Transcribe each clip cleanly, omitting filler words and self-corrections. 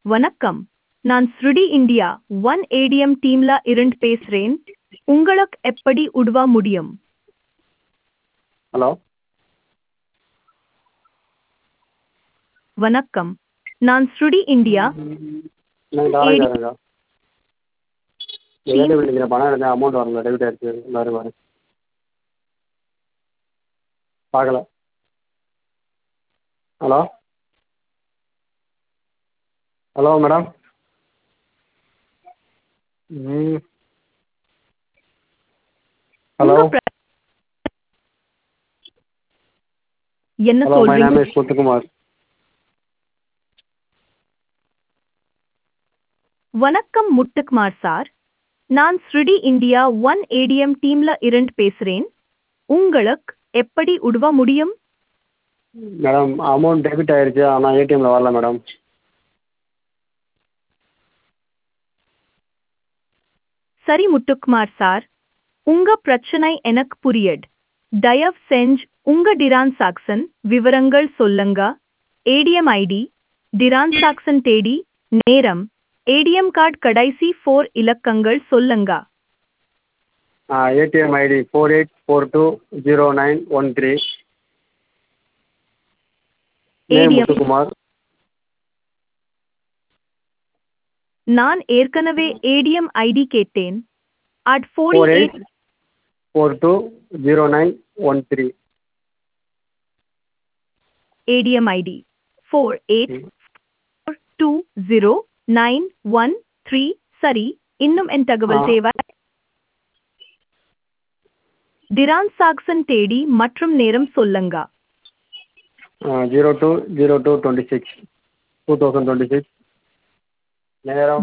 வணக்கம். நான் ஸ்ருடி India one ATM டீம்ல இருந்து பேசுறேன். உங்களுக்கு எப்படி உதவ முடியும்? ஹலோ வணக்கம். நான் ஸ்ருடி இந்தியா நான் ஏடி தாராங்க டீம் ஏடிஎம் பண்ணிக்கிறேன். பணம் எடுத்தேன், அமௌண்ட் வரல, டெபிட் ஆயிடுச்சு. வரும் பார்க்கல. Hello hello madam. ம் ஹலோ உங்க என்ன ஹலோ மை சொல்றீங்க? Name is Muthukumar. வணக்கம் முத்துக்குமார் சார். நான் ஸ்ருடி இந்தியா ஒன் ஏடிஎம் டீம்ல இருந்து பேசுறேன். உங்களுக்கு எப்படி உதவ முடியும்? மேடம் அமௌண்ட் டெபிட் ஆயிடுச்சு, ஆனால் ஏடிஎம்மில் வரல மேடம். சரி முத்துக்குமார் சார், உங்க பிரச்சனை எனக்கு புரியுது. தயவு செஞ்சு உங்க டிரான்சாக்சன் விவரங்கள் சொல்லுங்க. ஏடிஎம் ஐடி, டிரான்சாக்சன் தேதி, நேரம், ஏடிஎம் கார்டு கடைசி 4 இலக்கங்கள் சொல்லுங்க. ATM ID 48420913. Name ATM Muthukumar. நான் ஏற்கனவே ஏடிஎம் ஐடி கேட்டேன். அட் 48 48420913. ATM ID 48420913. சரி, இன்னும் என் தகவல் தேவை. டிரான்சாக்சன் தேதி மற்றும் நேரம் சொல்லுங்க. 02/02/26 2026. நேரம்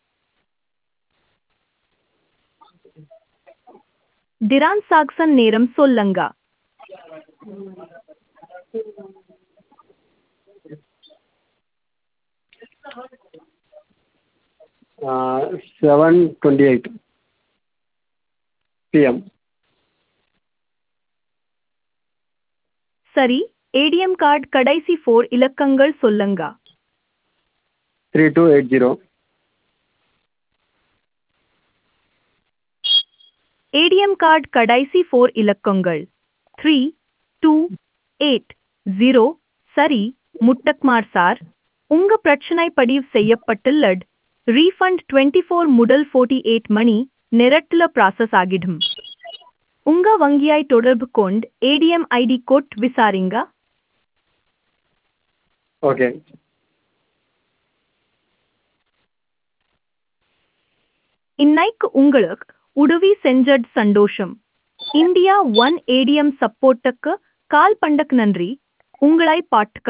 டிரான்சாக்சன் நேரம் சொல்லுங்க. 7:28 PM. சரி, ஏடிஎம் கார்டு கடைசி 4 இலக்கங்கள் சொல்லுங்க. 3280. ஏடிஎம் கார்டு கடைசி 4 இலக்கங்கள் 3280. சரி, முத்துக்குமார் சார், உங்க பிரச்சனை பதிவு செய்யப்பட்டுள்ளது. ரீஃபண்ட் 24 முதல் 48 மணி நேரத்துல ப்ராசஸ் ஆகிடும். உங்க வங்கியை தொடர்பு கொண்டு ஏடிஎம் ஐடி கோட் விசாரிங்க. ஓகே. இன்னைக்கு உங்களுக்கு உதவி செஞ்சது சந்தோஷம். இந்தியா ஒன் ஏடிஎம் சப்போர்ட்டுக்கு கால் பண்ணக்கு நன்றி. உங்களை பாட்டுக்க